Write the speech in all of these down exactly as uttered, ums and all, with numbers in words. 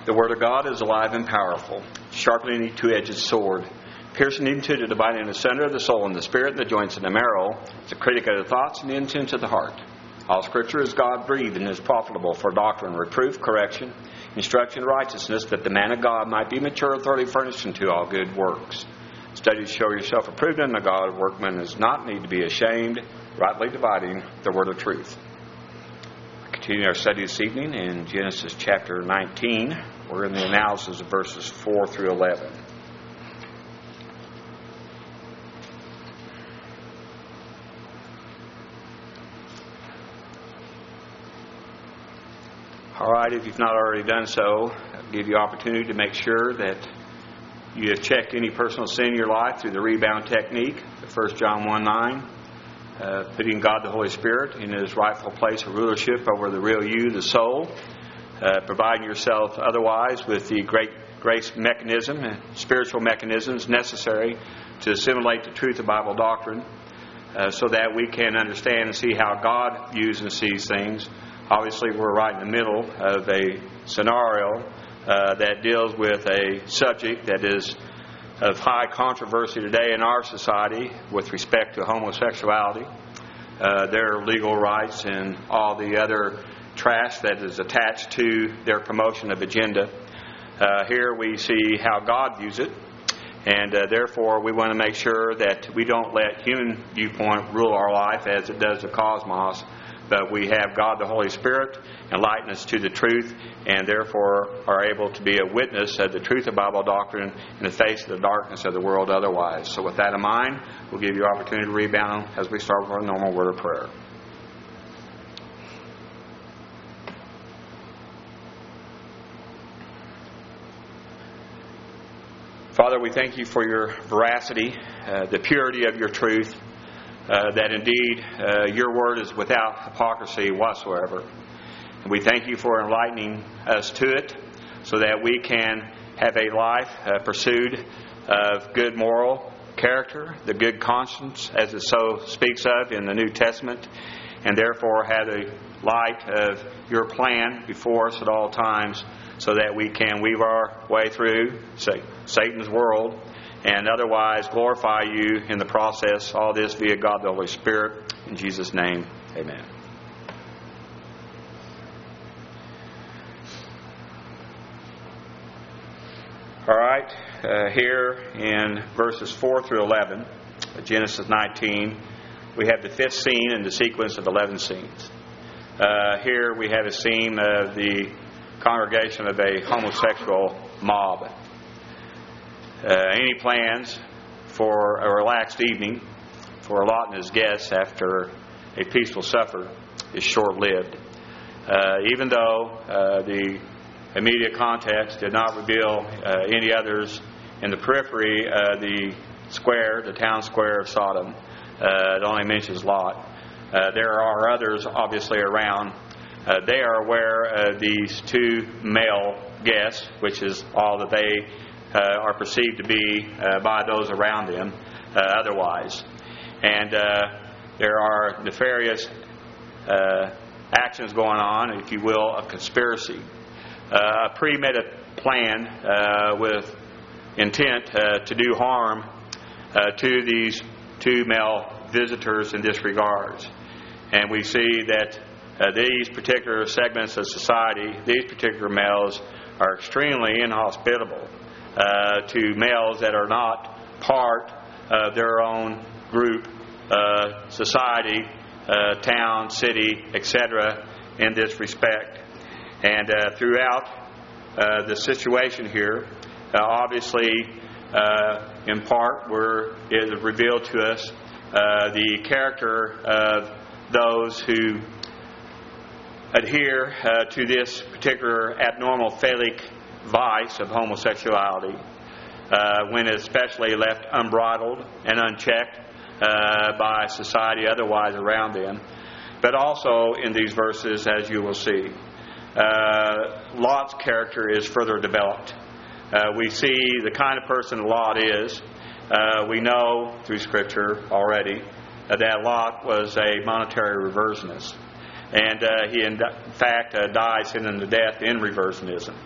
The Word of God is alive and powerful, sharper than any two-edged sword, piercing even to the dividing asunder of the soul and the spirit and the joints and the marrow. It's a critic of the thoughts and the intents of the heart. All Scripture is God-breathed and is profitable for doctrine, reproof, correction, instruction, righteousness, that the man of God might be mature, thoroughly furnished unto all good works. Study to show yourself approved unto God. A workman does not need to be ashamed, rightly dividing the word of truth. We continue our study this evening in Genesis chapter nineteen. We're in the analysis of verses four through eleven. All right, if you've not already done so, I'll give you opportunity to make sure that you have checked any personal sin in your life through the rebound technique, the First John one nine, uh, putting God the Holy Spirit in His rightful place of rulership over the real you, the soul, uh, providing yourself otherwise with the great grace mechanism and spiritual mechanisms necessary to assimilate the truth of Bible doctrine, uh, so that we can understand and see how God views and sees things. Obviously, we're right in the middle of a scenario uh, that deals with a subject that is of high controversy today in our society with respect to homosexuality, uh, their legal rights, and all the other trash that is attached to their promotion of agenda. Uh, here we see how God views it, and uh, therefore we want to make sure that we don't let human viewpoint rule our life as it does the cosmos. But we have God the Holy Spirit enlighten us to the truth, and therefore are able to be a witness of the truth of Bible doctrine in the face of the darkness of the world otherwise. So with that in mind, we'll give you opportunity to rebound as we start with our normal word of prayer. Father, we thank you for your veracity, uh, the purity of your truth. Uh, that indeed uh, your word is without hypocrisy whatsoever. And we thank you for enlightening us to it so that we can have a life uh, pursued of good moral character, the good conscience as it so speaks of in the New Testament, and therefore have the light of your plan before us at all times so that we can weave our way through, say, Satan's world, and otherwise glorify you in the process. All this via God the Holy Spirit. In Jesus' name, amen. All right, uh, here in verses four through eleven, Genesis nineteen, we have the fifth scene in the sequence of eleven scenes. Uh, here we have a scene of the congregation of a homosexual mob. Uh, any plans for a relaxed evening for Lot and his guests after a peaceful supper is short-lived. Uh, even though uh, the immediate context did not reveal uh, any others in the periphery of the square, the town square of Sodom, uh, it only mentions Lot. Uh, there are others obviously around. Uh, they are aware of these two male guests, which is all that they Uh, are perceived to be uh, by those around them uh, otherwise. And uh, there are nefarious uh, actions going on, if you will, of conspiracy. Uh, a premeditated plan uh, with intent uh, to do harm uh, to these two male visitors in this regard. And we see that uh, these particular segments of society, these particular males, are extremely inhospitable Uh, to males that are not part of their own group, uh, society, uh, town, city, et cetera, in this respect. And uh, throughout uh, the situation here, uh, obviously, uh, in part, where it is revealed to us uh, the character of those who adhere uh, to this particular abnormal phallic vice of homosexuality, uh, when especially left unbridled and unchecked uh, by society otherwise around them. But also in these verses, as you will see, uh, Lot's character is further developed. Uh, we see the kind of person Lot is. Uh, we know through Scripture already uh, that Lot was a monetary reversionist. And uh, he in fact uh, dies in the death in reversionism.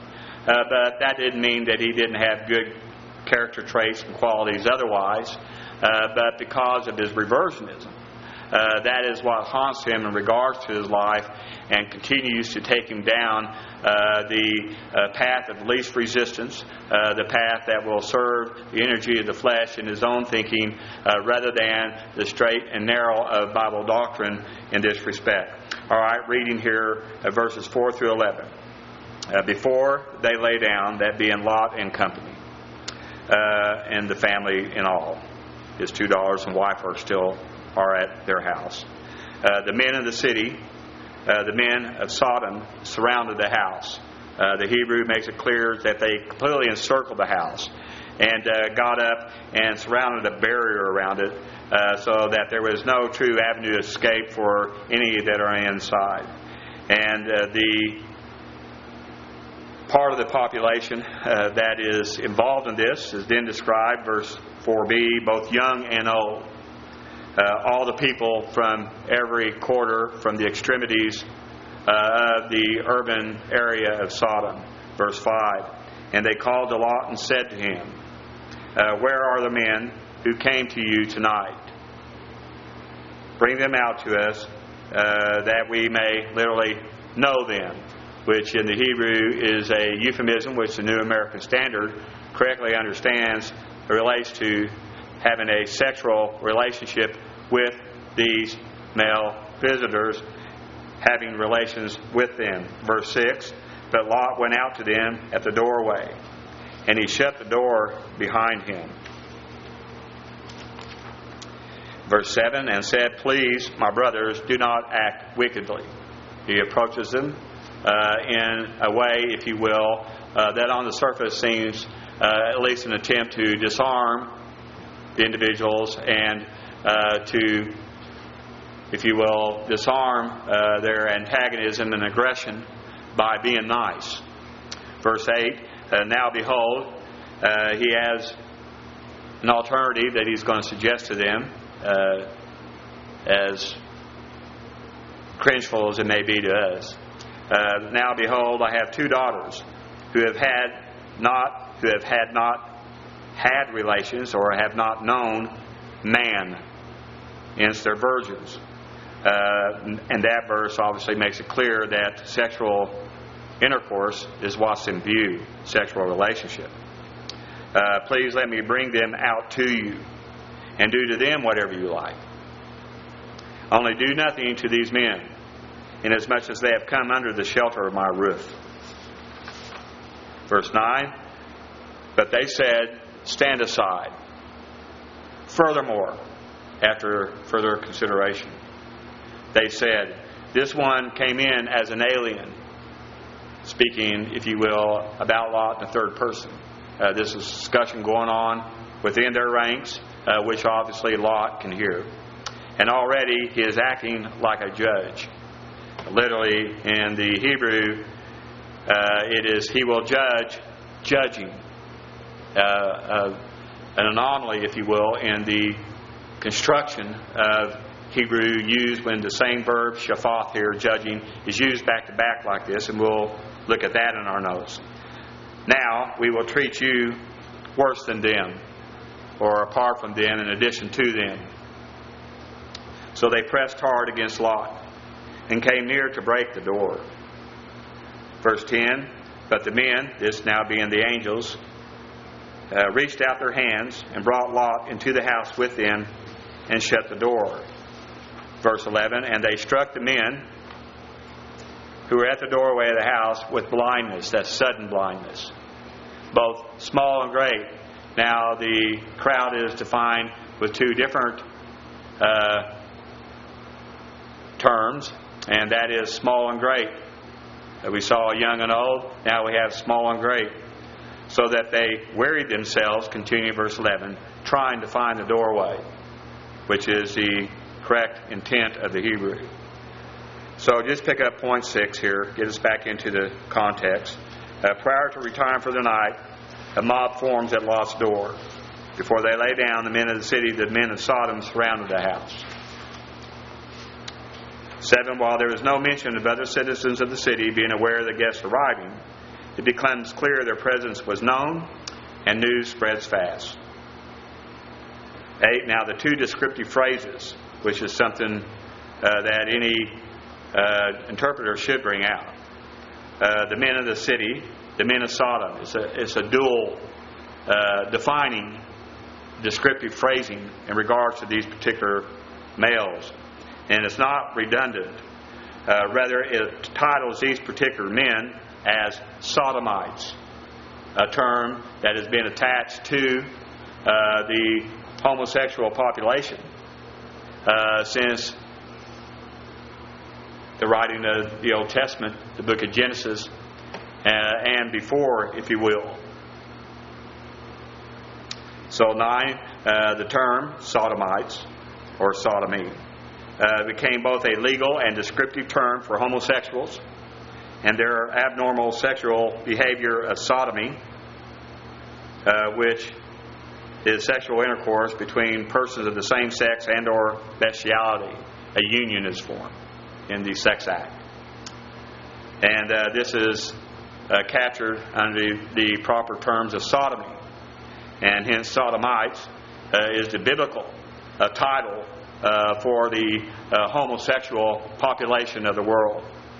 uh, but that didn't mean that he didn't have good character traits and qualities otherwise, uh, but because of his reversionism. Uh, that is what haunts him in regards to his life and continues to take him down uh, the uh, path of least resistance, uh, the path that will serve the energy of the flesh in his own thinking uh, rather than the straight and narrow of Bible doctrine in this respect. All right, reading here uh, verses four through eleven. Uh, before they lay down, that being Lot and company, uh, and the family in all. His two daughters and wife are still are at their house. Uh, the men of the city, uh, the men of Sodom, surrounded the house. Uh, the Hebrew makes it clear that they completely encircled the house and uh, got up and surrounded a barrier around it uh, so that there was no true avenue of escape for any that are inside. And uh, the part of the population uh, that is involved in this is then described, verse four b, both young and old. Uh, all the people from every quarter, from the extremities uh, of the urban area of Sodom. Verse five. And they called to Lot and said to him, uh, where are the men who came to you tonight? Bring them out to us, uh, that we may literally know them, which in the Hebrew is a euphemism which the New American Standard correctly understands relates to having a sexual relationship with these male visitors, having relations with them. Verse six, but Lot went out to them at the doorway, and he shut the door behind him. Verse seven, and said, please, my brothers, do not act wickedly. He approaches them uh, in a way, if you will, uh, that on the surface seems uh, at least an attempt to disarm the individuals and uh, to, if you will, disarm uh, their antagonism and aggression by being nice. Verse eight, uh, now behold, uh, he has an alternative that he's going to suggest to them, uh, as cringeful as it may be to us. Uh, now behold, I have two daughters who have had not, who have had not had relations or have not known man, hence they're virgins. Uh, and that verse obviously makes it clear that sexual intercourse is what's in view, sexual relationship. Uh, please let me bring them out to you, and do to them whatever you like. Only do nothing to these men, inasmuch as they have come under the shelter of my roof. Verse nine, but they said, stand aside. Furthermore, after further consideration, they said, this one came in as an alien, speaking, if you will, about Lot in the third person. Uh, this is discussion going on within their ranks, uh, which obviously Lot can hear. And already he is acting like a judge. Literally, in the Hebrew, uh, it is, he will judge, judging. Uh, uh, an anomaly, if you will, in the construction of Hebrew used when the same verb, shaphath here, judging, is used back to back like this, and we'll look at that in our notes. Now, we will treat you worse than them, or apart from them, in addition to them. So they pressed hard against Lot, and came near to break the door. Verse ten, but the men, this now being the angels, uh, reached out their hands and brought Lot into the house with them and shut the door. Verse eleven, and they struck the men who were at the doorway of the house with blindness, that sudden blindness, both small and great. Now the crowd is defined with two different uh, terms, and that is small and great. We saw young and old, now we have small and great. So that they wearied themselves, continue verse eleven, trying to find the doorway, which is the correct intent of the Hebrew. So just pick up point six here, get us back into the context. Uh, prior to retiring for the night, a mob forms at Lot's door. Before they lay down, the men of the city, the men of Sodom, surrounded the house. Seven, while there was no mention of other citizens of the city being aware of the guests arriving, it becomes clear their presence was known, and news spreads fast. Eight, now the two descriptive phrases, which is something uh, that any uh, interpreter should bring out. Uh, the men of the city, the men of Sodom. It's a, it's a dual uh, defining descriptive phrasing in regards to these particular males. And it's not redundant. Uh, rather, it titles these particular men as sodomites, a term that has been attached to uh, the homosexual population uh, since the writing of the Old Testament, the book of Genesis, uh, and before, if you will. So nine, uh, the term sodomites or sodomy uh, became both a legal and descriptive term for homosexuals and their abnormal sexual behavior of sodomy, uh, which is sexual intercourse between persons of the same sex and or bestiality. A union is formed in the sex act. And uh, this is uh, captured under the, the proper terms of sodomy. And hence sodomites uh, is the biblical uh, title uh, for the uh, homosexual population of the world.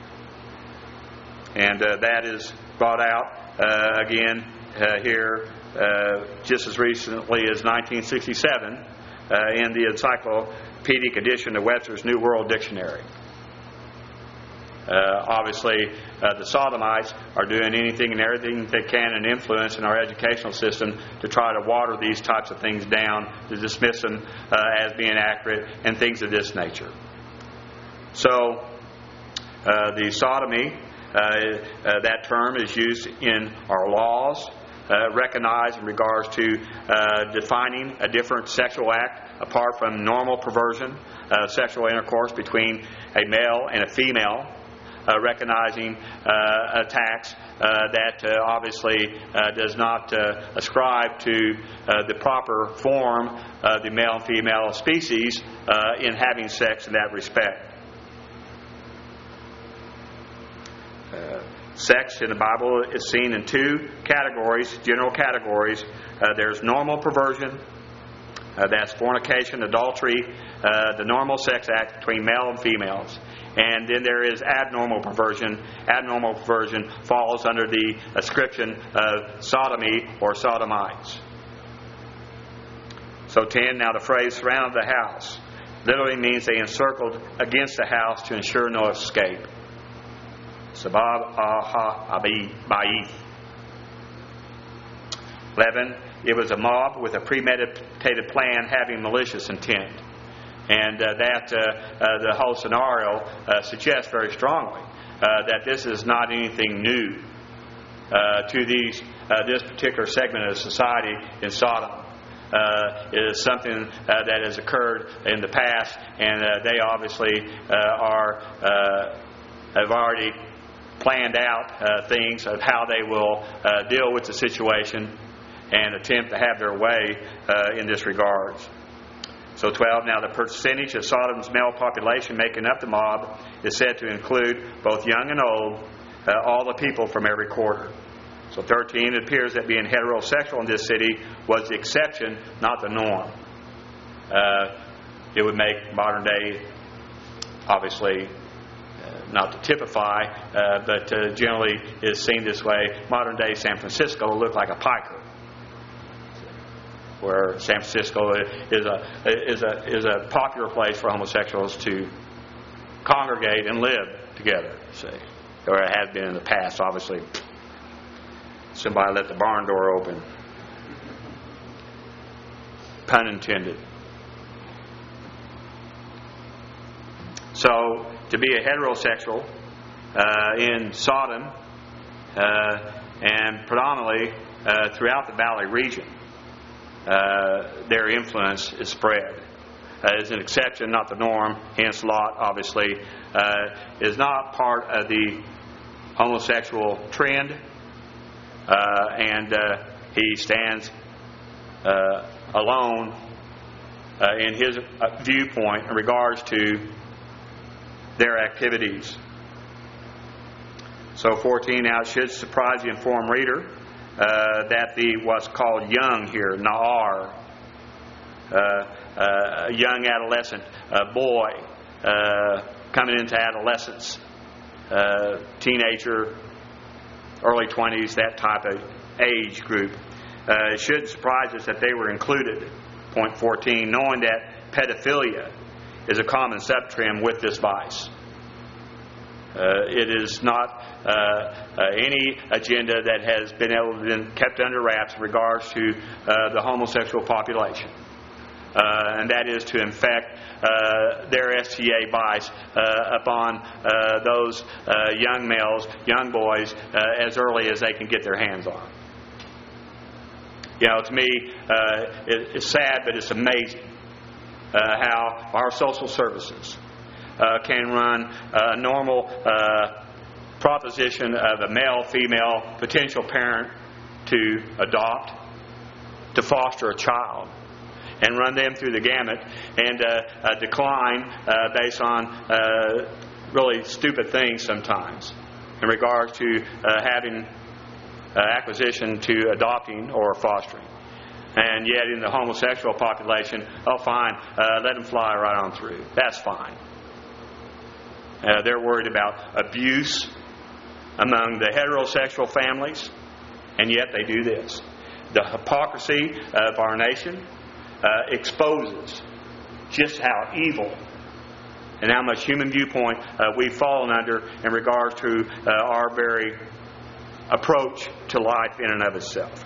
And uh, that is brought out uh, again uh, here uh, just as recently as nineteen sixty-seven uh, in the encyclopedic edition of Webster's New World Dictionary. Uh, obviously, uh, the sodomites are doing anything and everything they can and influence in our educational system to try to water these types of things down, to dismiss them uh, as being accurate, and things of this nature. So, uh, the sodomy, uh, uh, that term is used in our laws, uh, recognized in regards to uh, defining a different sexual act apart from normal perversion, uh, sexual intercourse between a male and a female. Uh, recognizing uh, attacks uh, that uh, obviously uh, does not uh, ascribe to uh, the proper form of the male and female species uh, in having sex in that respect. Uh, sex in the Bible is seen in two categories, general categories. Uh, there's normal perversion. Uh, that's fornication, adultery, uh, the normal sex act between male and females. And then there is abnormal perversion. Abnormal perversion falls under the ascription of sodomy or sodomites. So ten, now the phrase surrounded the house literally means they encircled against the house to ensure no escape. Sabab aha ba'ith. eleven, it was a mob with a premeditated plan having malicious intent. And uh, that uh, uh, the whole scenario uh, suggests very strongly uh, that this is not anything new uh, to these uh, this particular segment of society in Sodom. Uh, it is something uh, that has occurred in the past, and uh, they obviously uh, are uh, have already planned out uh, things of how they will uh, deal with the situation and attempt to have their way uh, in this regard. So twelve, now the percentage of Sodom's male population making up the mob is said to include both young and old, uh, all the people from every quarter. So thirteen, it appears that being heterosexual in this city was the exception, not the norm. Uh, it would make modern day, obviously, uh, not to typify, uh, but uh, generally is seen this way. Modern day San Francisco will look like a piker, where San Francisco is a is a is a popular place for homosexuals to congregate and live together. See, or it has been in the past. Obviously, somebody let the barn door open. Pun intended. So, to be a heterosexual uh, in Sodom uh, and predominantly uh, throughout the Valley region, Uh, their influence is spread. Uh, is an exception, not the norm. Hence, Lot, obviously, uh, is not part of the homosexual trend, uh, and uh, he stands uh, alone uh, in his uh, viewpoint in regards to their activities. So fourteen, now it should surprise the informed reader uh, that the what's called young here, na'ar, uh, uh, a young adolescent, a boy uh, coming into adolescence, uh, teenager, early twenties, that type of age group. Uh, it shouldn't surprise us that they were included. Point fourteen, knowing that pedophilia is a common subtrim with this vice. Uh, it is not uh, uh, any agenda that has been able to been kept under wraps in regards to uh, the homosexual population. Uh, and that is to infect uh, their S T A vice uh, upon uh, those uh, young males, young boys, uh, as early as they can get their hands on. You know, to me, uh, it, it's sad, but it's amazing uh, how our social services uh, can run a normal uh, proposition of a male, female, potential parent to adopt, to foster a child, and run them through the gamut, and uh, uh, decline uh, based on uh, really stupid things sometimes in regards to uh, having uh, acquisition to adopting or fostering. And yet in the homosexual population, oh fine, uh, let them fly right on through. That's fine. Uh, they're worried about abuse among the heterosexual families, and yet they do this. The hypocrisy of our nation Uh, exposes just how evil and how much human viewpoint uh, we've fallen under in regards to uh, our very approach to life in and of itself.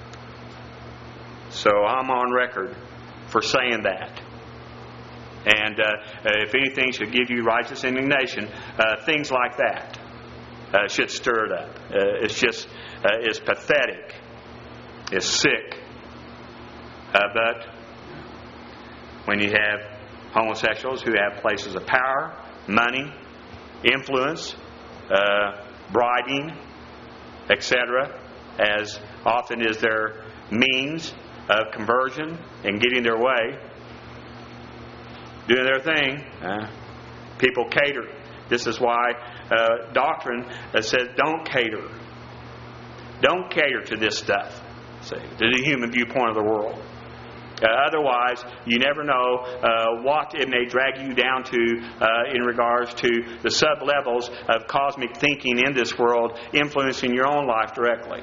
So I'm on record for saying that. And uh, if anything should give you righteous indignation, uh, things like that uh, should stir it up. Uh, it's just, uh, it's pathetic. It's sick. Uh, but when you have homosexuals who have places of power, money, influence, uh, bribing, et cetera, as often is their means of conversion and getting their way, doing their thing, uh, people cater. This is why uh, doctrine that says don't cater. Don't cater to this stuff, see, to the human viewpoint of the world. Uh, otherwise, you never know uh, what it may drag you down to uh, in regards to the sub-levels of cosmic thinking in this world influencing your own life directly.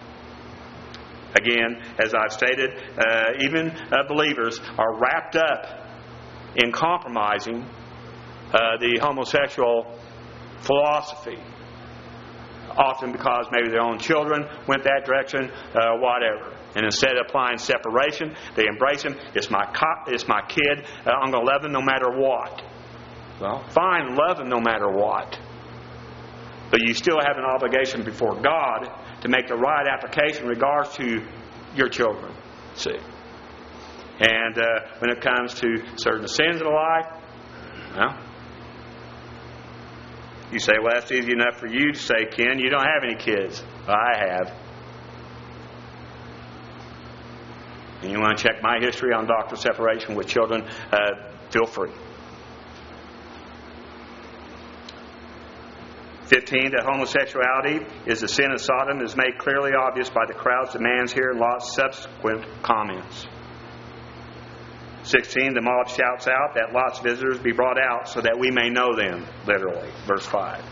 Again, as I've stated, uh, even uh, believers are wrapped up in compromising uh, the homosexual philosophy. Often because maybe their own children went that direction, uh, whatever. And instead of applying separation, they embrace him. It's my co- it's my kid. Uh, I'm going to love him no matter what. Well, fine, love him no matter what. But you still have an obligation before God to make the right application in regards to your children. See? And uh, when it comes to certain sins of life, well, you say, well, that's easy enough for you to say, Ken. You don't have any kids. Well, I have. And you want to check my history on doctrinal separation with children, uh, feel free. fifteen, that homosexuality is the sin of Sodom is made clearly obvious by the crowd's demands here and Lot's subsequent comments. sixteen, the mob shouts out that Lot's visitors be brought out so that we may know them, literally. Verse five.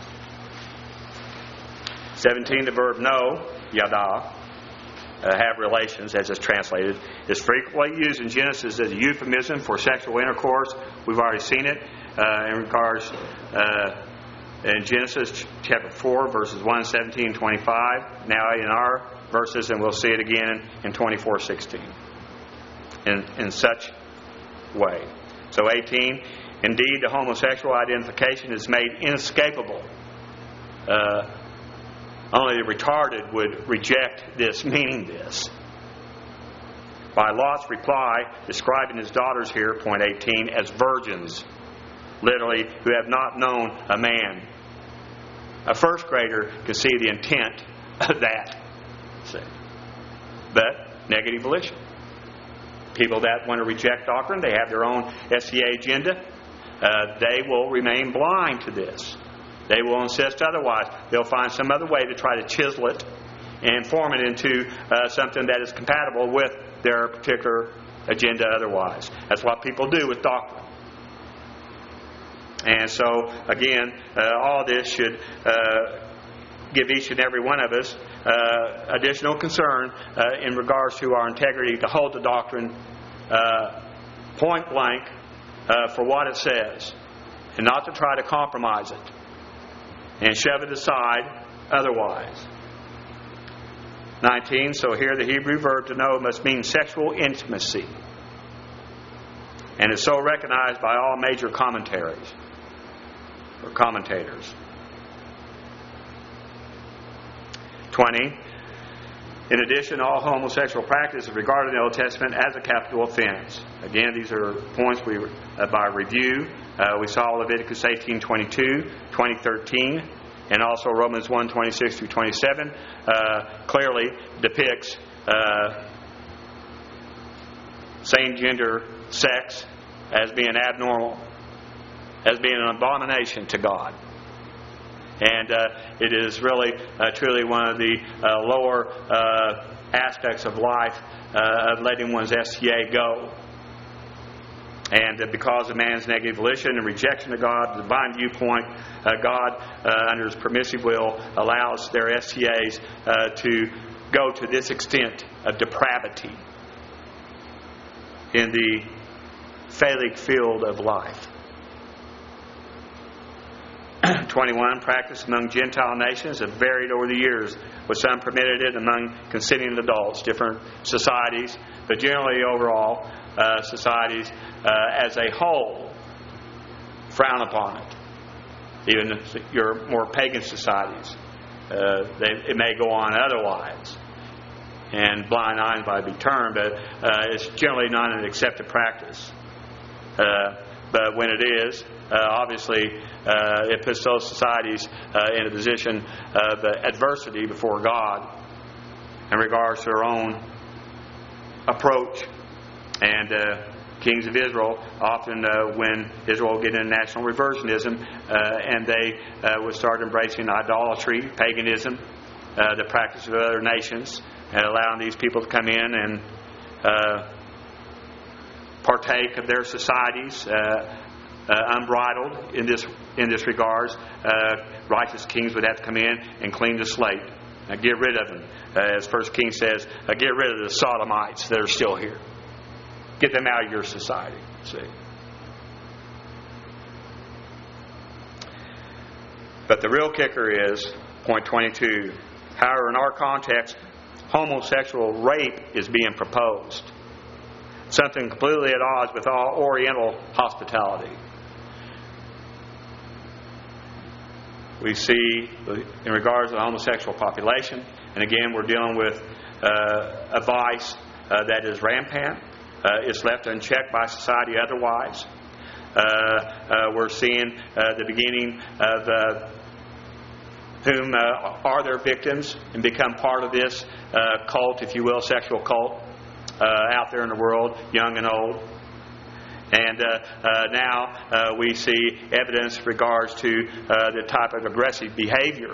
seventeen, the verb know, yada, uh, have relations, as it's translated, is frequently used in Genesis as a euphemism for sexual intercourse. We've already seen it uh, in regards uh, in Genesis chapter four, verses one, seventeen, twenty-five. Now in our verses, and we'll see it again in twenty-four, sixteen. In, in such way. So eighteen, indeed the homosexual identification is made inescapable. Uh, only the retarded would reject this, meaning this. By Lot's reply, describing his daughters here, point eighteen, as virgins, literally, who have not known a man. A first grader can see the intent of that. See? But negative volition. People that want to reject doctrine, they have their own S C A agenda. Uh, they will remain blind to this. They will insist otherwise. They'll find some other way to try to chisel it and form it into uh, something that is compatible with their particular agenda otherwise. That's what people do with doctrine. And so, again, uh, all this should uh, give each and every one of us uh, additional concern uh, in regards to our integrity to hold the doctrine uh, point blank uh, for what it says, and not to try to compromise it and shove it aside otherwise. nineteen, so here the Hebrew verb to know must mean sexual intimacy, and is so recognized by all major commentaries or commentators. twenty, in addition, all homosexual practice is regarded in the Old Testament as a capital offense. Again, these are points we uh, by review. Uh, we saw Leviticus eighteen twenty-two, twenty thirteen, and also Romans one twenty-six through twenty-seven uh, clearly depicts uh, same-gender sex as being abnormal, as being an abomination to God. And uh, it is really, uh, truly one of the uh, lower uh, aspects of life uh, of letting one's S T A go. And uh, because of man's negative volition and rejection of God, the divine viewpoint, uh, God, uh, under His permissive will, allows their S T As uh, to go to this extent of depravity in the phallic field of life. twenty-one, practice among Gentile nations have varied over the years, with some permitted it among consenting adults, different societies, but generally overall, uh, societies uh, as a whole frown upon it. Even your more pagan societies, uh, they, it may go on otherwise, and blind eyes might be turned, but uh, it's generally not an accepted practice. Uh, but when it is, uh, obviously, uh, it puts those societies uh, in a position of uh, adversity before God in regards to their own approach. And uh, kings of Israel, often uh, when Israel would get into national reversionism, uh, and they uh, would start embracing idolatry, paganism, uh, the practice of other nations, and allowing these people to come in and uh, partake of their societies, uh, uh, unbridled in this in this regards. Uh, righteous kings would have to come in and clean the slate, uh, get rid of them, uh, as First Kings says, uh, get rid of the sodomites that are still here. Get them out of your society. See. But the real kicker is point twenty-two. However, in our context, homosexual rape is being proposed. Something completely at odds with all Oriental hospitality. We see, in regards to the homosexual population, and again, we're dealing with uh, a vice uh, that is rampant. Uh, it's left unchecked by society otherwise. Uh, uh, we're seeing uh, the beginning of uh, whom uh, are their victims and become part of this uh, cult, if you will, sexual cult uh, out there in the world, young and old. And uh, uh, now uh, we see evidence in regards to uh, the type of aggressive behavior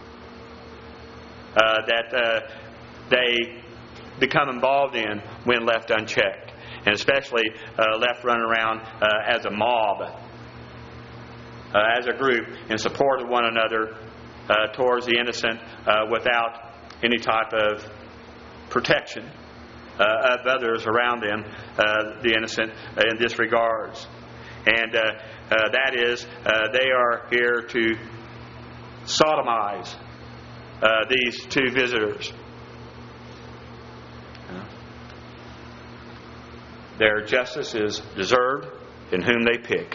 uh, that uh, they become involved in when left unchecked, and especially uh, left running around uh, as a mob, uh, as a group, in support of one another uh, towards the innocent uh, without any type of protection Uh, of others around them, uh, the innocent, uh, in this regards. And uh, uh, that is, uh, they are here to sodomize uh, these two visitors. Uh, their justice is deserved in whom they pick.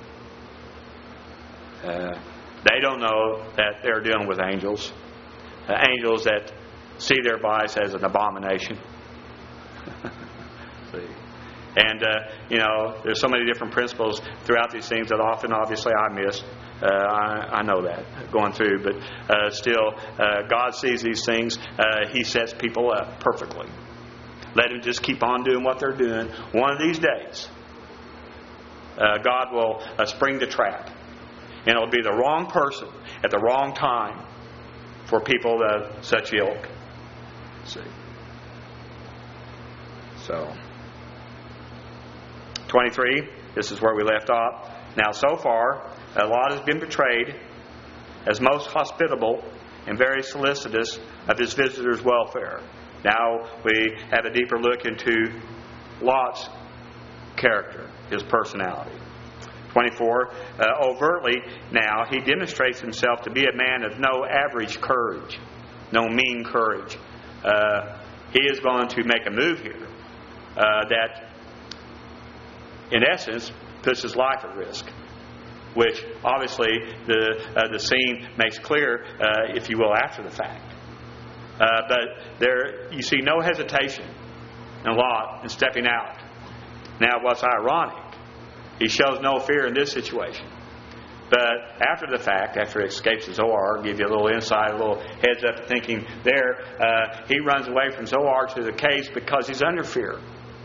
Uh, they don't know that they're dealing with angels. Uh, angels that see their vice as an abomination. See. And, uh, you know, there's so many different principles throughout these things that often, obviously, I miss. Uh, I, I know that going through. But uh, still, uh, God sees these things. Uh, He sets people up perfectly. Let them just keep on doing what they're doing. One of these days, uh, God will uh, spring the trap. And it'll be the wrong person at the wrong time for people of such ilk. See? So, twenty-three, this is where we left off. Now, so far, Lot has been portrayed as most hospitable and very solicitous of his visitors' welfare. Now we have a deeper look into Lot's character, his personality. twenty-four, uh, overtly now he demonstrates himself to be a man of no average courage, no mean courage. Uh, he is going to make a move here uh, that, in essence, puts his life at risk, which obviously the uh, the scene makes clear, uh, if you will, after the fact. Uh, but there, you see no hesitation in Lot in stepping out. Now, what's ironic, he shows no fear in this situation. But after the fact, after he escapes Zoar, give you a little insight, a little heads up thinking there, uh, he runs away from Zoar to the caves because he's under fear.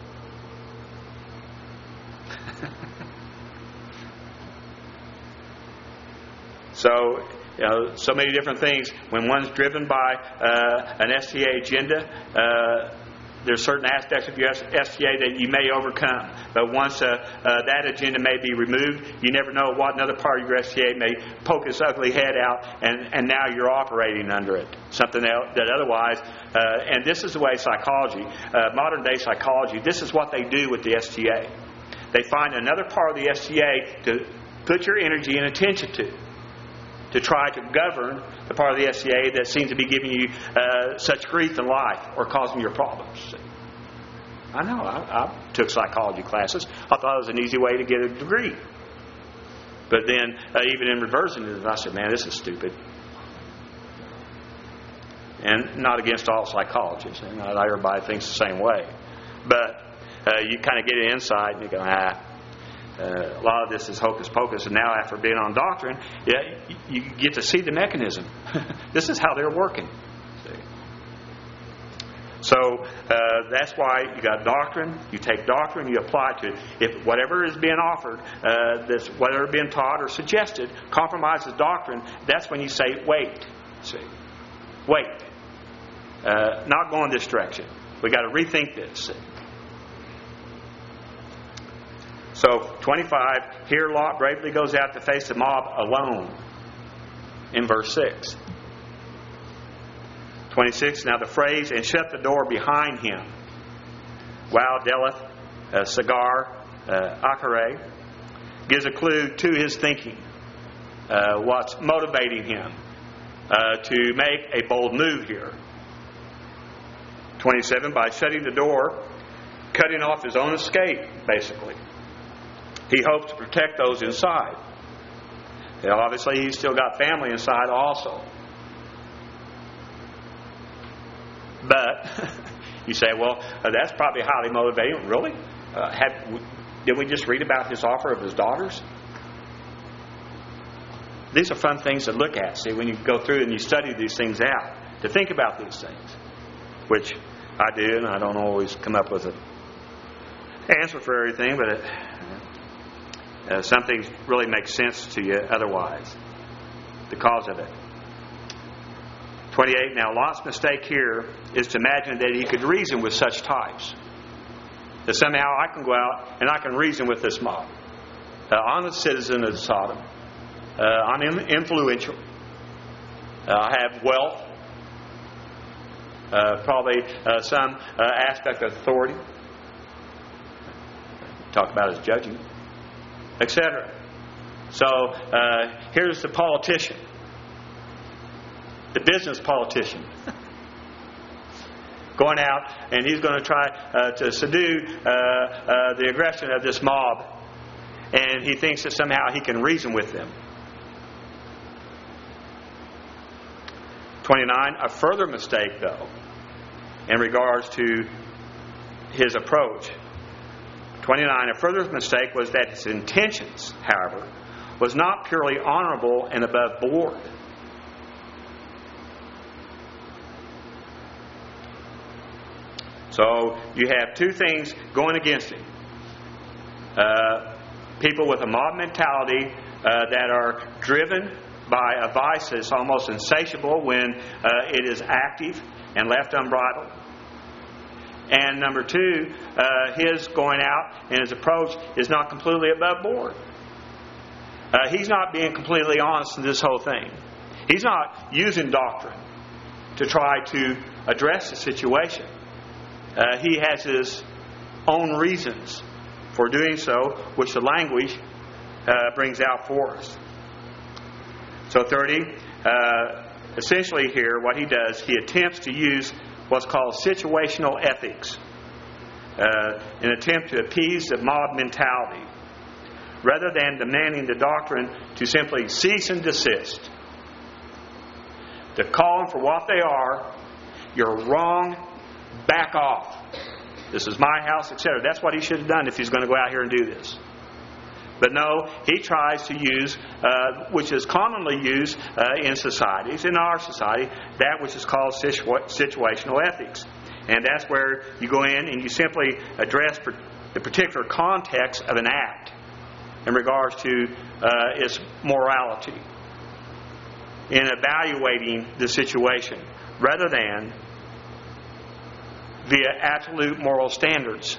So, you know, so many different things. When one's driven by uh, an S T A agenda, uh, there's certain aspects of your S T A that you may overcome. But once uh, uh, that agenda may be removed, you never know what another part of your S T A may poke its ugly head out, and, and now you're operating under it. Something else that otherwise, uh, and this is the way psychology, uh, modern day psychology, this is what they do with the S T A. They find another part of the S T A to put your energy and attention to. To try to govern the part of the S T A that seems to be giving you uh, such grief in life or causing your problems. I know, I, I took psychology classes. I thought it was an easy way to get a degree. But then, uh, even in reversing it, I said, man, this is stupid. And not against all psychologists. And not everybody thinks the same way. But uh, you kind of get an insight and you go, ah. Uh, a lot of this is hocus pocus, and now after being on doctrine, yeah, you, you get to see the mechanism. This is how they're working. See? So uh, that's why you got doctrine. You take doctrine, you apply it to if whatever is being offered, uh, this whatever being taught or suggested compromises doctrine. That's when you say, wait, see, wait, uh, not going this direction. We got to rethink this. See? So, twenty-five, here Lot bravely goes out to face the mob alone in verse six. twenty-six, now the phrase, and shut the door behind him. Wow, Deleth, uh, Sagar, uh, Achare, gives a clue to his thinking. Uh, what's motivating him uh, to make a bold move here. twenty-seven, by shutting the door, cutting off his own escape, basically. He hopes to protect those inside. And obviously, he's still got family inside also. But you say, well, uh, that's probably highly motivating. Really? Uh, had, did we just read about his offer of his daughters? These are fun things to look at. See, when you go through and you study these things out, to think about these things, which I do, and I don't always come up with an answer for everything, but it, Uh, something really makes sense to you otherwise. The cause of it. twenty-eight. Now Lot's mistake here is to imagine that he could reason with such types. That somehow I can go out and I can reason with this mob. Uh, I'm a citizen of Sodom. Uh, I'm influential. Uh, I have wealth. Uh, probably uh, some uh, aspect of authority. Talk about as judging. et cetera. So uh, here's the politician, the business politician, going out, and he's going to try uh, to subdue uh, uh, the aggression of this mob, and he thinks that somehow he can reason with them. twenty-nine, a further mistake, though, in regards to his approach. twenty-nine, a further mistake was that his intentions, however, was not purely honorable and above board. So you have two things going against him. Uh, people with a mob mentality uh, that are driven by a vice that's almost insatiable when uh, it is active and left unbridled. And number two, uh, his going out and his approach is not completely above board. Uh, he's not being completely honest in this whole thing. He's not using doctrine to try to address the situation. Uh, he has his own reasons for doing so, which the language uh, brings out for us. So thirty, uh, essentially here what he does, he attempts to use what's called situational ethics, uh, an attempt to appease the mob mentality, rather than demanding the doctrine to simply cease and desist. To call them for what they are, you're wrong, back off. This is my house, et cetera. That's what he should have done if he's going to go out here and do this. But no, he tries to use, uh, which is commonly used uh, in societies, in our society, that which is called situa- situational ethics. And that's where you go in and you simply address per- the particular context of an act in regards to uh, its morality, in evaluating the situation, rather than via absolute moral standards.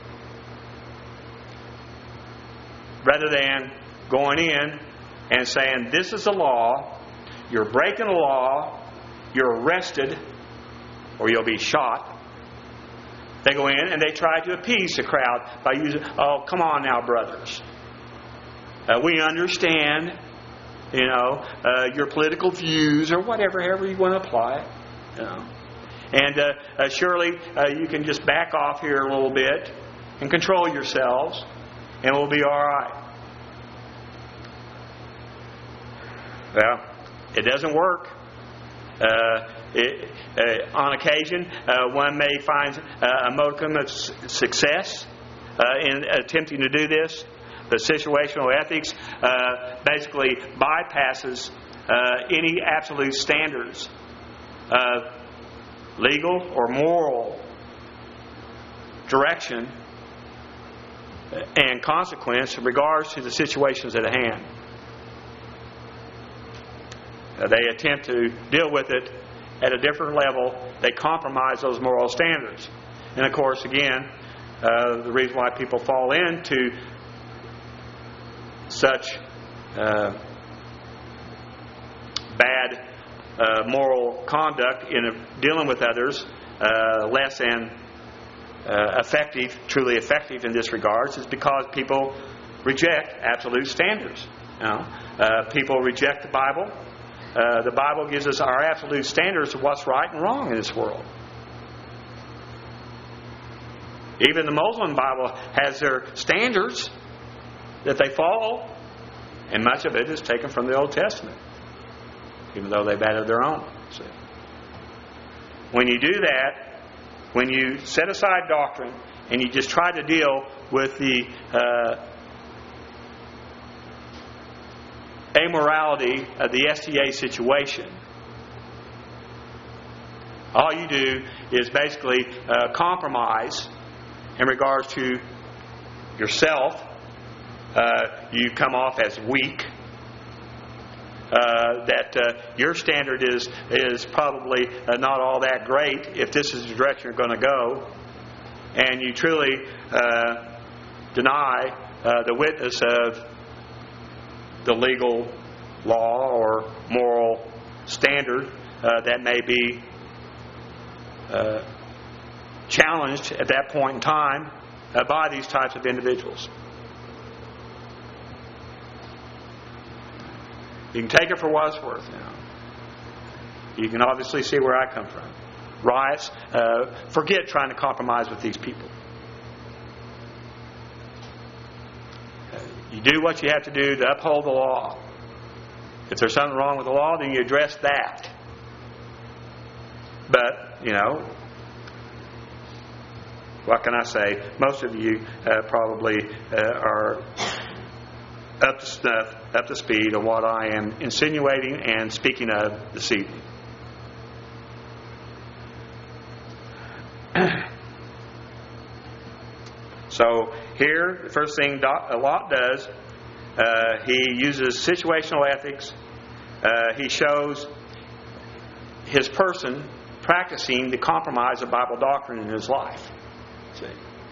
Rather than going in and saying, this is the law, you're breaking the law, you're arrested, or you'll be shot. They go in and they try to appease the crowd by using, oh, come on now, brothers. Uh, we understand, you know, uh, your political views or whatever, however you want to apply it. You know. And uh, uh, surely uh, you can just back off here a little bit and control yourselves, and we'll be all right. Well, it doesn't work. Uh, it, uh, on occasion, uh, one may find uh, a modicum of s- success uh, in attempting to do this. The situational ethics uh, basically bypasses uh, any absolute standards of legal or moral direction and consequence in regards to the situations at hand. Uh, they attempt to deal with it at a different level. They compromise those moral standards. And of course, again, uh, the reason why people fall into such uh, bad uh, moral conduct in a, dealing with others, uh, less than uh, effective, truly effective in this regards, is because people reject absolute standards. You know? uh, people reject the Bible. Uh, the Bible gives us our absolute standards of what's right and wrong in this world. Even the Muslim Bible has their standards that they follow, and much of it is taken from the Old Testament, even though they've added their own. See? When you do that, when you set aside doctrine and you just try to deal with the uh, amorality of the S T A situation, all you do is basically uh, compromise in regards to yourself. Uh, you come off as weak. Uh, that uh, your standard is is probably uh, not all that great if this is the direction you're going to go, and you truly uh, deny uh, the witness of the legal law or moral standard uh, that may be uh, challenged at that point in time uh, by these types of individuals. You can take it for what it's worth. You know. You can obviously see where I come from. Riots. Uh, forget trying to compromise with these people. Uh, you do what you have to do to uphold the law. If there's something wrong with the law, then you address that. But, you know, what can I say? Most of you uh, probably uh, are up to snuff, up to speed on what I am insinuating and speaking of this evening. So here, the first thing Lot does Uh, he uses situational ethics. Uh, he shows his person practicing the compromise of Bible doctrine in his life. See?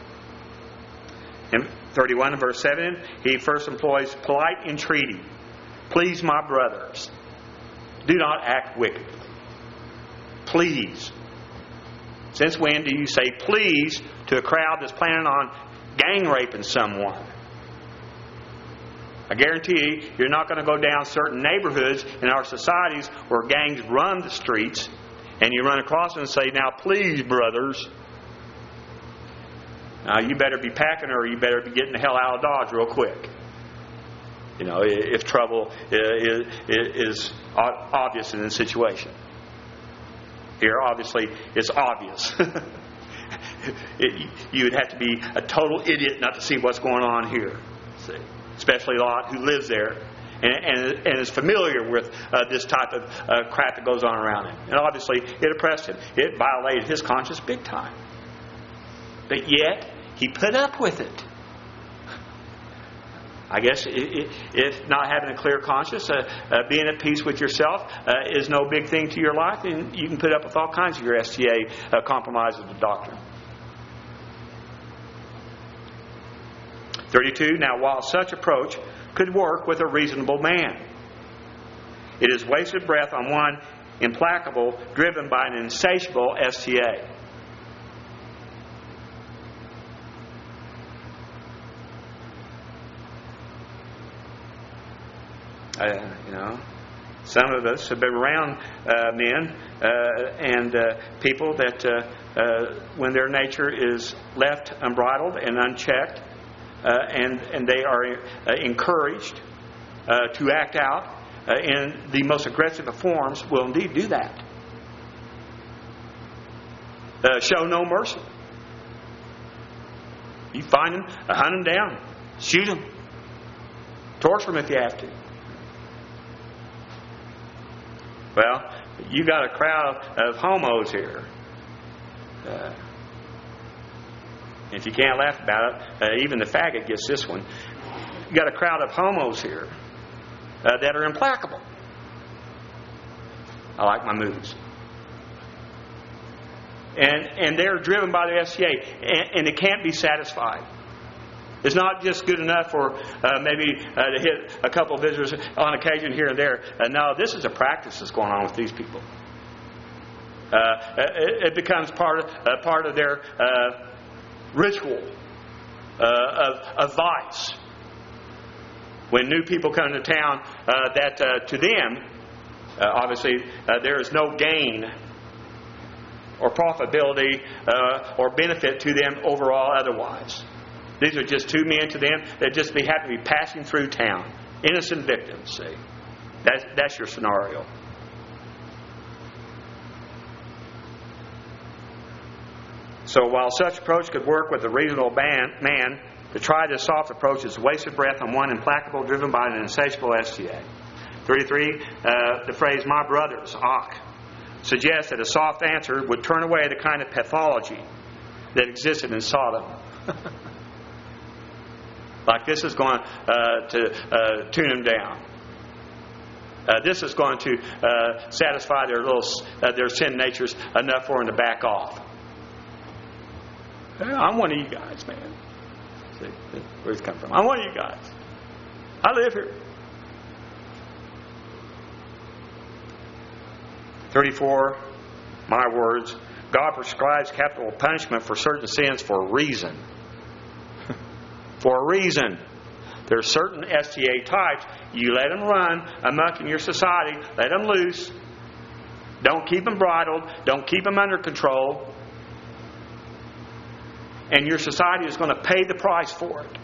In thirty-one and verse seven, he first employs polite entreaty. Please, my brothers, do not act wickedly. Please. Since when do you say please to a crowd that's planning on gang raping someone? I guarantee you, you're not going to go down certain neighborhoods in our societies where gangs run the streets, and you run across them and say, now please, brothers. Now you better be packing, or you better be getting the hell out of Dodge real quick. You know, if trouble is, is obvious in the situation. Here, obviously, it's obvious. it, you would have to be a total idiot not to see what's going on here. See? Especially Lot, who lives there and, and, and is familiar with uh, this type of uh, crap that goes on around him. And obviously, it oppressed him. It violated his conscience big time. But yet, he put up with it. I guess if not having a clear conscience, uh, uh, being at peace with yourself uh, is no big thing to your life, and you can put up with all kinds of your S T A uh, compromises of doctrine. thirty-two, now while such approach could work with a reasonable man, it is wasted breath on one implacable, driven by an insatiable S T A. Uh, you know, some of us have been around uh, men uh, and uh, people that uh, uh, when their nature is left unbridled and unchecked, uh, and and they are uh, encouraged uh, to act out uh, in the most aggressive of forms, will indeed do that. Uh, show no mercy. You find them, uh, hunt them down, shoot them, torture them if you have to. Well, you got a crowd of homos here. Uh, if you can't laugh about it, uh, even the faggot gets this one. You got a crowd of homos here uh, that are implacable. I like my movies. And and they're driven by the S T A, and, and it can't be satisfied. It's not just good enough for uh, maybe uh, to hit a couple of visitors on occasion here and there. Uh, no, this is a practice that's going on with these people. Uh, it, it becomes part of, uh, part of their uh, ritual uh, of, of vice. When new people come to town, uh, that uh, to them, uh, obviously, uh, there is no gain or profitability uh, or benefit to them overall otherwise. These are just two men to them that just be happy to be passing through town. Innocent victims, see. That's, that's your scenario. So while such approach could work with a reasonable man, man to try this soft approach is wasted breath on one implacable, driven by an insatiable S T A. thirty-three, uh, the phrase, my brothers, ach, suggests that a soft answer would turn away the kind of pathology that existed in Sodom. Like this is going uh, to uh, tune them down. Uh, this is going to uh, satisfy their little uh, their sin natures enough for them to back off. Hey, I'm one of you guys, man. See, where's it come from? I'm one of you guys. I live here. thirty-four, my words. God prescribes capital punishment for certain sins for a reason. For a reason. There are certain S T A types. You let them run amok in your society. Let them loose. Don't keep them bridled. Don't keep them under control. And your society is going to pay the price for it.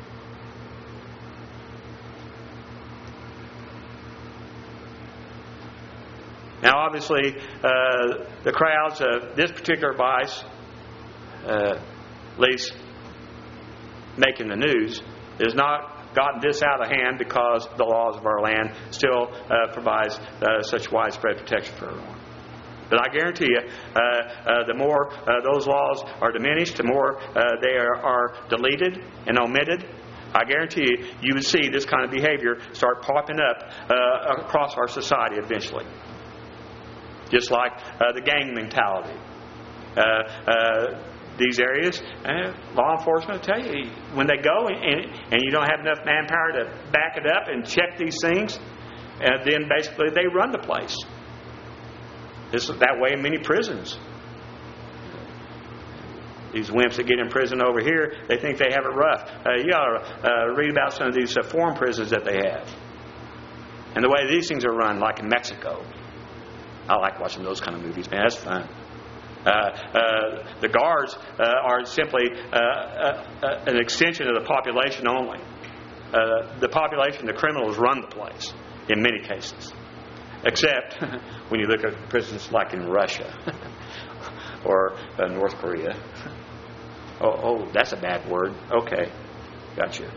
Now, obviously, uh, the crowds of this particular vice, uh, at least making the news, has not gotten this out of hand because the laws of our land still uh, provides uh, such widespread protection for everyone. But I guarantee you, uh, uh, the more uh, those laws are diminished, the more uh, they are, are deleted and omitted, I guarantee you, you would see this kind of behavior start popping up uh, across our society eventually. Just like uh, the gang mentality. Uh, uh, these areas, uh, law enforcement will tell you, when they go and, and you don't have enough manpower to back it up and check these things, uh, then basically they run the place. This is that way in many prisons. These wimps that get in prison over here, they think they have it rough. Uh, you ought to uh, read about some of these uh, foreign prisons that they have. And the way these things are run, like in Mexico. I like watching those kind of movies, man. That's fun. Uh, uh, the guards uh, are simply uh, uh, uh, an extension of the population only. Uh, the population, the criminals run the place in many cases. Except when you look at prisons like in Russia or uh, North Korea. Oh, oh, that's a bad word. Okay, gotcha.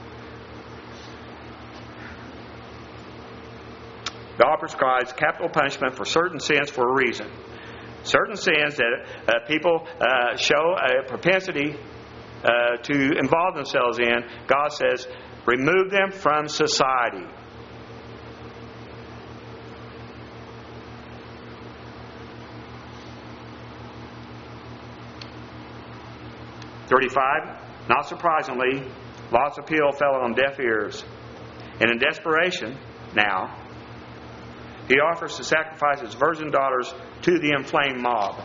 God prescribes capital punishment for certain sins for a reason. Certain sins that uh, people uh, show a propensity uh, to involve themselves in, God says, remove them from society. thirty-five, not surprisingly, Lot's appeal fell on deaf ears. And in desperation, now, he offers to sacrifice his virgin daughters to the inflamed mob.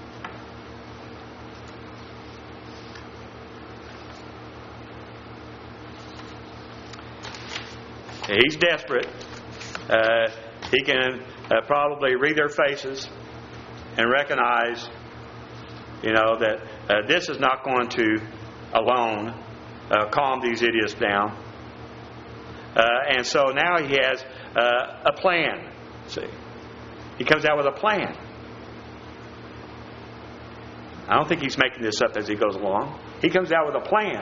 He's desperate. Uh, he can uh, probably read their faces and recognize, you know, that uh, this is not going to alone uh, calm these idiots down. Uh, and so now he has uh, a plan. See, he comes out with a plan. I don't think he's making this up as he goes along. He comes out with a plan.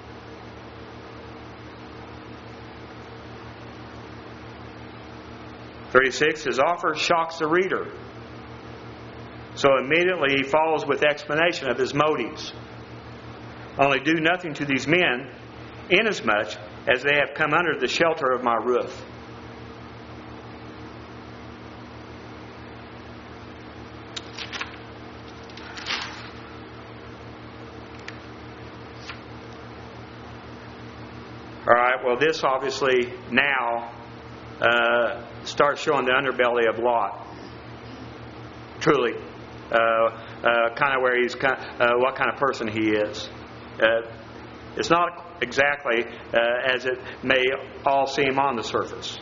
thirty-six, his offer shocks the reader. So immediately he follows with explanation of his motives. Only do nothing to these men, inasmuch as they have come under the shelter of my roof. All right, well, this obviously now uh, starts showing the underbelly of Lot. Truly. Uh, uh, kind of where he's, kind of, uh, what kind of person he is. Uh, it's not exactly uh, as it may all seem on the surface.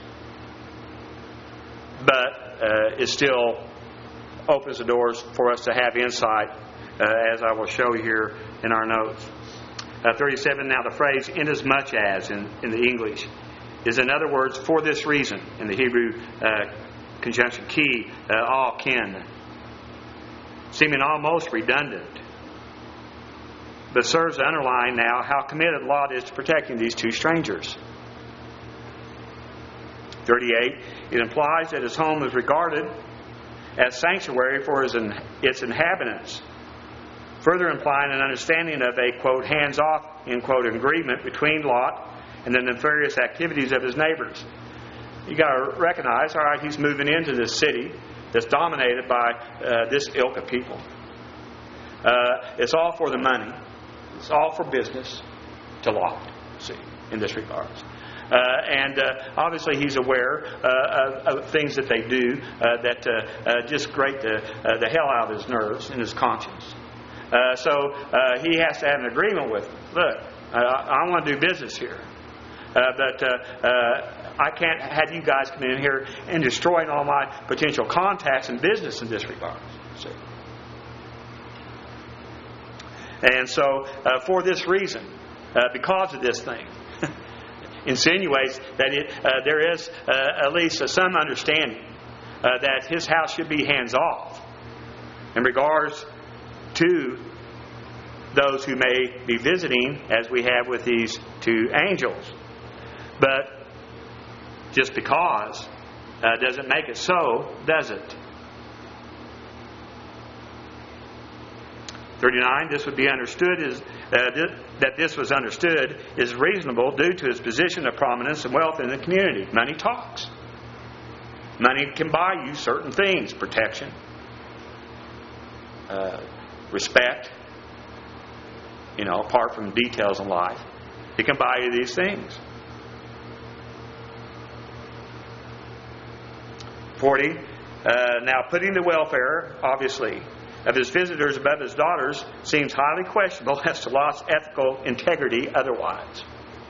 But uh, it still opens the doors for us to have insight, uh, as I will show you here in our notes. Uh, thirty-seven, now the phrase inasmuch as in, in the English is, in other words, for this reason in the Hebrew uh, conjunction key, uh, all kin, seeming almost redundant, but serves to underline now how committed Lot is to protecting these two strangers. thirty-eight, it implies that his home is regarded as sanctuary for his, its inhabitants, further implying an understanding of a, quote, hands-off, end quote, agreement between Lot and the nefarious activities of his neighbors. You got to recognize, all right, he's moving into this city that's dominated by uh, this ilk of people. Uh, it's all for the money. It's all for business to Lot, see, in this regard. Uh, and uh, obviously he's aware uh, of, of things that they do uh, that uh, uh, just grate the, uh, the hell out of his nerves and his conscience. Uh, so uh, he has to have an agreement with them. Look, uh, I want to do business here. Uh, but uh, uh, I can't have you guys come in here and destroying all my potential contacts and business in this regard. See? And so uh, for this reason, uh, because of this thing, insinuates that it, uh, there is uh, at least uh, some understanding uh, that his house should be hands-off in regards to those who may be visiting, as we have with these two angels. But just because uh, doesn't make it so, does it? thirty-nine, this would be understood is uh, th- that this was understood is reasonable due to his position of prominence and wealth in the community. Money talks. Money can buy you certain things: protection, uh, respect. You know, apart from details in life, it can buy you these things. forty. Uh, now, putting the welfare, obviously, of his visitors above his daughters seems highly questionable as to Lot's ethical integrity otherwise.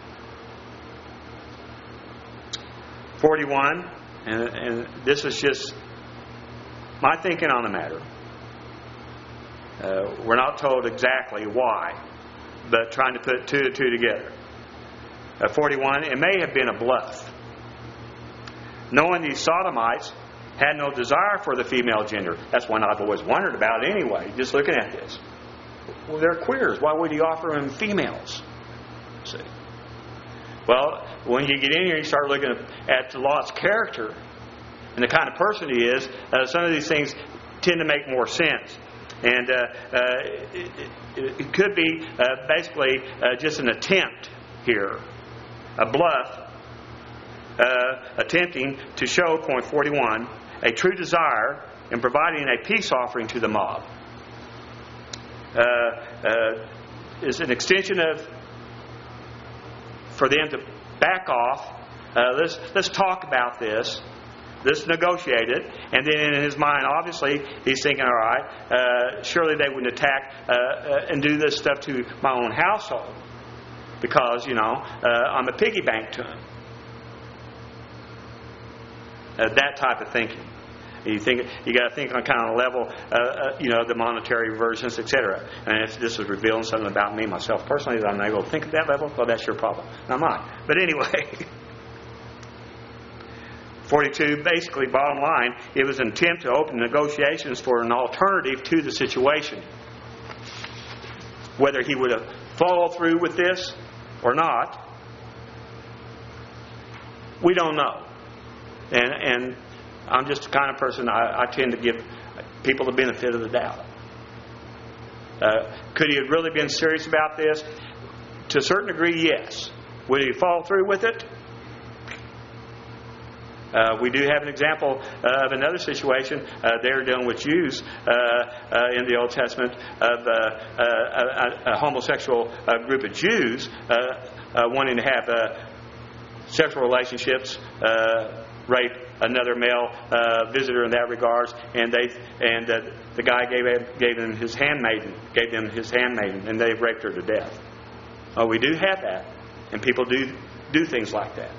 forty-one, and, and this is just my thinking on the matter. Uh, we're not told exactly why, but trying to put two and two together. Uh, forty-one, it may have been a bluff. Knowing these sodomites had no desire for the female gender. That's one I've always wondered about anyway, just looking at this. Well, they're queers. Why would he offer them females? See? Well, when you get in here and you start looking at Lot's character and the kind of person he is, uh, some of these things tend to make more sense. And uh, uh, it, it, it could be uh, basically uh, just an attempt here, a bluff, uh, attempting to show, point forty-one, a true desire in providing a peace offering to the mob. Uh, uh, is an extension of, for them to back off, uh, let's, let's talk about this. Let's negotiate it. And then in his mind, obviously, he's thinking, all right, uh, surely they wouldn't attack uh, uh, and do this stuff to my own household. Because, you know, uh, I'm a piggy bank to him. Uh, that type of thinking. You think you got to think on kind of level, uh, uh, you know, the monetary versions, et cetera. And if this was revealing something about me, myself personally, that I'm not able to think at that level, well, that's your problem, not mine. But anyway, forty-two, basically, bottom line, it was an attempt to open negotiations for an alternative to the situation. Whether he would have followed through with this or not, we don't know. And and I'm just the kind of person, I, I tend to give people the benefit of the doubt. Uh, could he have really been serious about this? To a certain degree, yes. Would he follow through with it? Uh, we do have an example uh, of another situation. Uh, they're dealing with Jews uh, uh, in the Old Testament of uh, uh, a, a homosexual uh, group of Jews uh, uh, wanting to have uh, sexual relationships, uh, rape another male uh, visitor in that regards, and they and uh, the guy gave gave them his handmaiden, gave them his handmaiden, and they raped her to death. Oh, we do have that, and people do do things like that.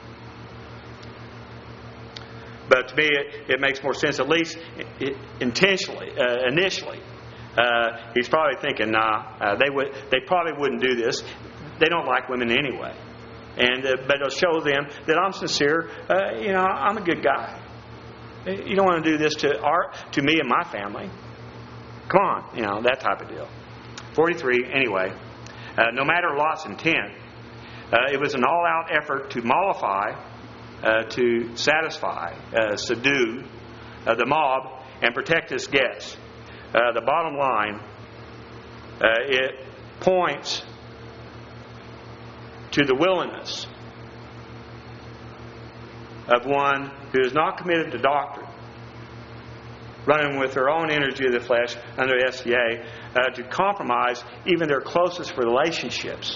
But to me, it, it makes more sense, at least it, it, intentionally, uh, initially. Uh, he's probably thinking, nah, uh, they would, they probably wouldn't do this. They don't like women anyway. And uh, but it'll show them that I'm sincere. Uh, you know, I'm a good guy. You don't want to do this to our, to me and my family. Come on, you know, that type of deal. forty-three. Anyway, uh, no matter Lot's intent, uh, it was an all-out effort to mollify, uh, to satisfy, uh, subdue uh, the mob and protect his guests. Uh, the bottom line, uh, it points to the willingness of one who is not committed to doctrine, running with their own energy of the flesh under S C A, uh, to compromise even their closest relationships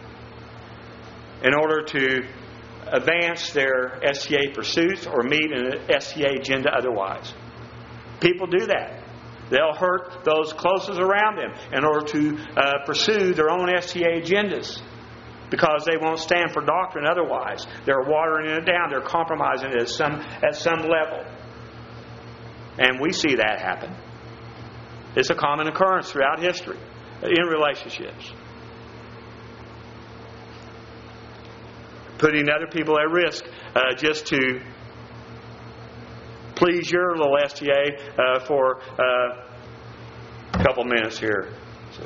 in order to advance their S C A pursuits or meet an S C A agenda otherwise. People do that. They'll hurt those closest around them in order to uh, pursue their own S C A agendas, because they won't stand for doctrine otherwise. They're watering it down. They're compromising it at some, at some level. And we see that happen. It's a common occurrence throughout history in relationships. Putting other people at risk uh, just to please your little S T A uh, for uh, a couple minutes here. See.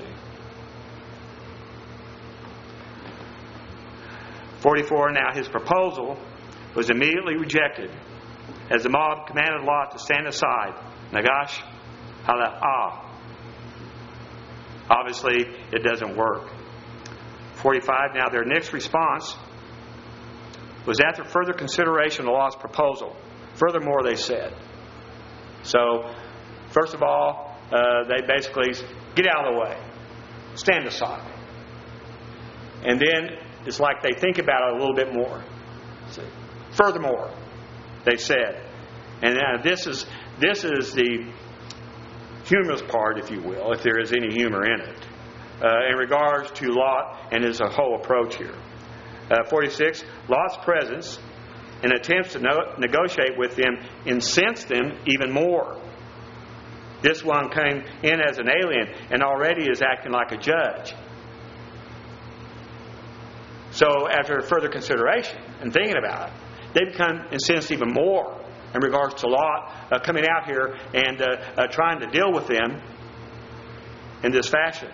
forty-four. Now his proposal was immediately rejected as the mob commanded Lot to stand aside. Nagash hala'ah. Obviously, it doesn't work. forty-five, now their next response was after further consideration of the law's proposal. Furthermore, they said. So, first of all, uh, they basically get out of the way. Stand aside. And then it's like they think about it a little bit more. Furthermore, they said. And now this is this is the humorous part, if you will, if there is any humor in it, uh, in regards to Lot and his whole approach here. Uh, forty-six, Lot's presence and attempts to no- negotiate with them incensed them even more. This one came in as an alien and already is acting like a judge. So after further consideration and thinking about it, they become incensed even more in regards to Lot uh, coming out here and uh, uh, trying to deal with them in this fashion.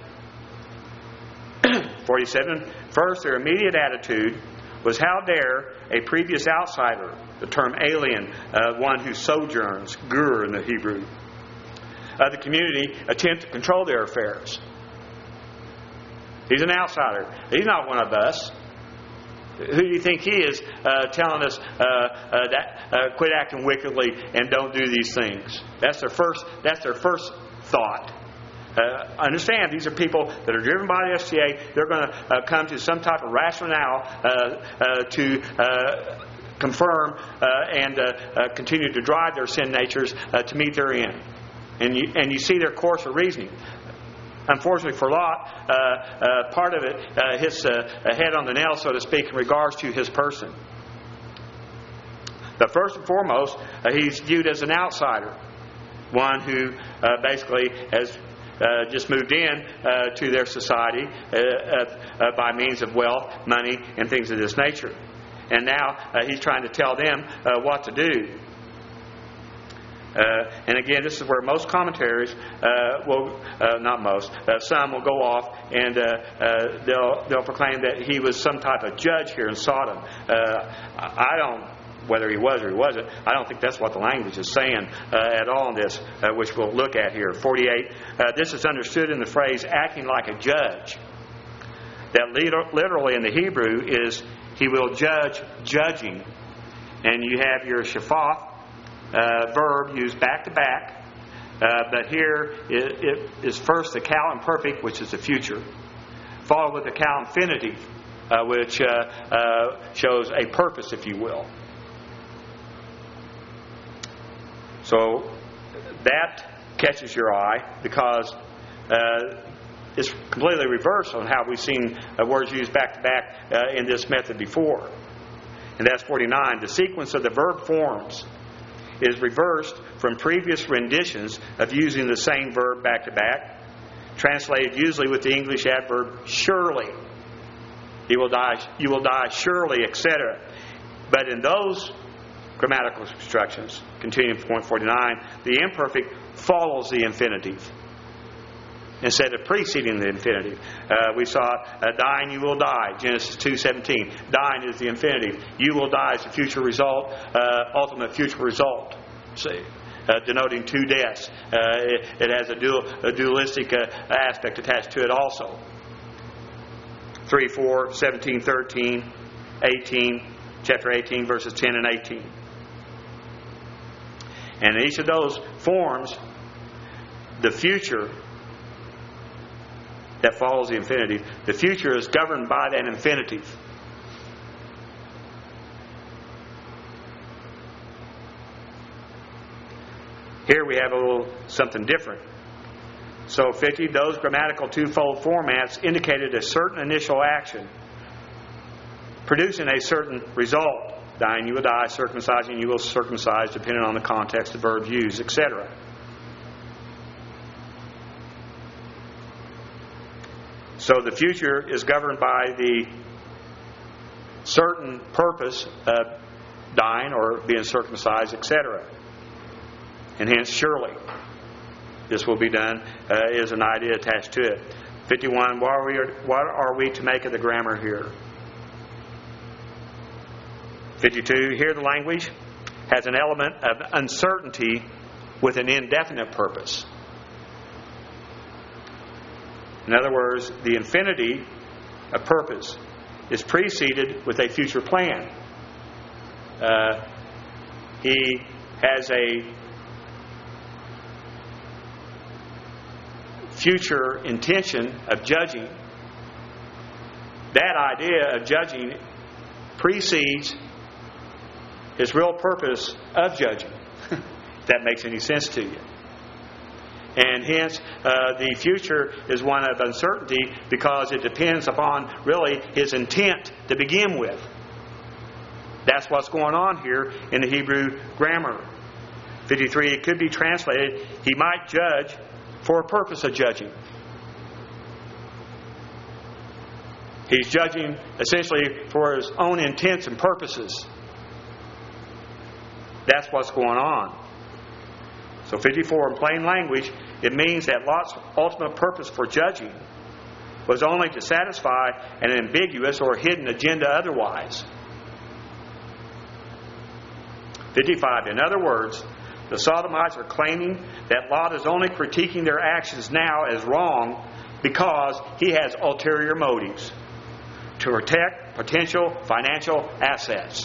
forty-seven, first, their immediate attitude was, how dare a previous outsider, the term alien, uh, one who sojourns, gur in the Hebrew, uh, the community, attempt to control their affairs. He's an outsider. He's not one of us. Who do you think he is uh, telling us uh, uh, that uh, quit acting wickedly and don't do these things? That's their first. That's their first thought. Uh, understand, these are people that are driven by the S C A. They're going to uh, come to some type of rationale uh, uh, to uh, confirm uh, and uh, uh, continue to drive their sin natures uh, to meet their end. And you and you see their course of reasoning. Unfortunately for Lot, uh, uh, part of it uh, hits uh, a head on the nail, so to speak, in regards to his person. But first and foremost, uh, he's viewed as an outsider, one who uh, basically has uh, just moved in uh, to their society uh, uh, by means of wealth, money, and things of this nature. And now uh, he's trying to tell them uh, what to do. Uh, and again, this is where most commentaries uh, will, uh, not most, uh, some will go off and uh, uh, they'll they'll proclaim that he was some type of judge here in Sodom. Uh, I don't, whether he was or he wasn't, I don't think that's what the language is saying uh, at all in this, uh, which we'll look at here. forty-eight, uh, this is understood in the phrase acting like a judge. That literally in the Hebrew is he will judge judging. And you have your shaphat, Uh, verb used back to back, uh, but here it, it is first the cal imperfect, which is the future, followed with the cal infinitive, uh, which uh, uh, shows a purpose, if you will. So that catches your eye because uh, it's completely reversed on how we've seen uh, words used back to back uh, in this method before. And that's forty-nine. The sequence of the verb forms is reversed from previous renditions of using the same verb back to back, translated usually with the English adverb surely. He will die, you will die surely, et cetera. But in those grammatical constructions, continuing from point forty-nine, the imperfect follows the infinitive instead of preceding the infinitive. Uh, we saw uh, dying, you will die, Genesis two seventeen. Dying is the infinitive. You will die is the future result, uh, ultimate future result. See, uh, denoting two deaths. Uh, it, it has a, dual, a dualistic uh, aspect attached to it also. three, four, seventeen, thirteen, eighteen, chapter eighteen, verses ten and eighteen. And in each of those forms, the future that follows the infinitive, the future is governed by that infinitive. Here we have a little something different. So fifty, those grammatical twofold formats indicated a certain initial action, producing a certain result. Dying, you will die. Circumcising, you will circumcise, depending on the context, the verb used, et cetera. So the future is governed by the certain purpose of dying or being circumcised, et cetera. And hence, surely, this will be done uh, is an idea attached to it. fifty-one, what are, we, what are we to make of the grammar here? fifty-two, here the language has an element of uncertainty with an indefinite purpose. In other words, the infinity of purpose is preceded with a future plan. Uh, he has a future intention of judging. That idea of judging precedes his real purpose of judging. If that makes any sense to you. And hence, uh, the future is one of uncertainty because it depends upon really his intent to begin with. That's what's going on here in the Hebrew grammar. fifty-three, it could be translated, he might judge for a purpose of judging. He's judging essentially for his own intents and purposes. That's what's going on. So fifty-four, in plain language, it means that Lot's ultimate purpose for judging was only to satisfy an ambiguous or hidden agenda otherwise. fifty-five, in other words, the Sodomites are claiming that Lot is only critiquing their actions now as wrong because he has ulterior motives to protect potential financial assets.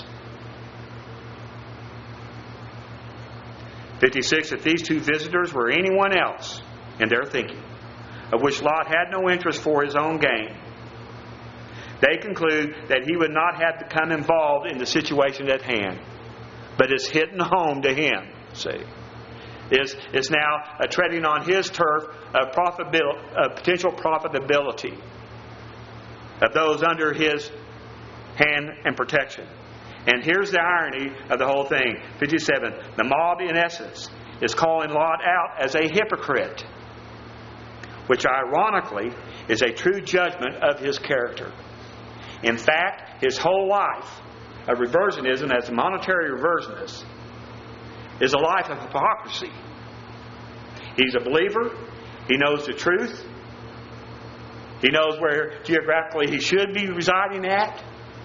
fifty-six, if these two visitors were anyone else in their thinking, of which Lot had no interest for his own gain, they conclude that he would not have become involved in the situation at hand. But it's hitting home to him, see. It's, it's now a treading on his turf of, profitabil- of potential profitability of those under his hand and protection. And here's the irony of the whole thing. fifty-seven. The mob, in essence, is calling Lot out as a hypocrite, which ironically is a true judgment of his character. In fact, his whole life of reversionism, as a monetary reversionist, is a life of hypocrisy. He's a believer. He knows the truth. He knows where geographically he should be residing at.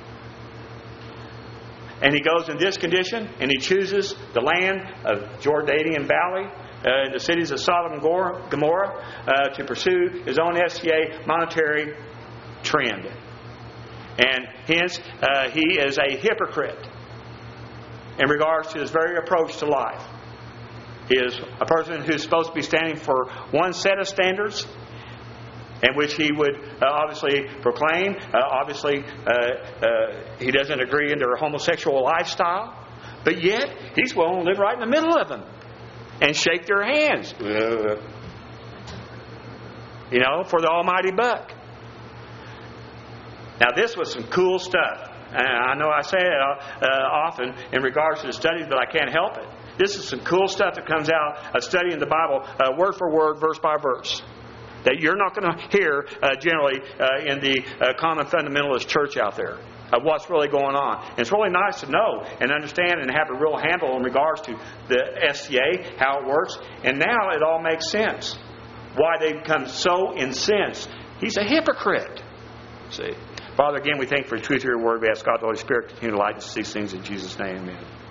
And he goes in this condition, and he chooses the land of Jordanian Valley, uh, the cities of Sodom and Gomorrah, uh, to pursue his own S C A monetary trend. And hence, uh, he is a hypocrite in regards to his very approach to life. He is a person who's supposed to be standing for one set of standards, in which he would uh, obviously proclaim. Uh, obviously, uh, uh, he doesn't agree in their homosexual lifestyle. But yet, he's willing to live right in the middle of them and shake their hands. Uh, you know, for the almighty buck. Now, this was some cool stuff. And I know I say it uh, often in regards to the studies, but I can't help it. This is some cool stuff that comes out of studying the Bible uh, word for word, verse by verse, that you're not going to hear uh, generally uh, in the uh, common fundamentalist church out there of what's really going on. And it's really nice to know and understand and have a real handle in regards to the S C A, how it works. And now it all makes sense. Why they become so incensed. He's a hypocrite. See? Father, again, we thank you for the truth of your word. We ask God, the Holy Spirit, to continue to light us these things in Jesus' name. Amen.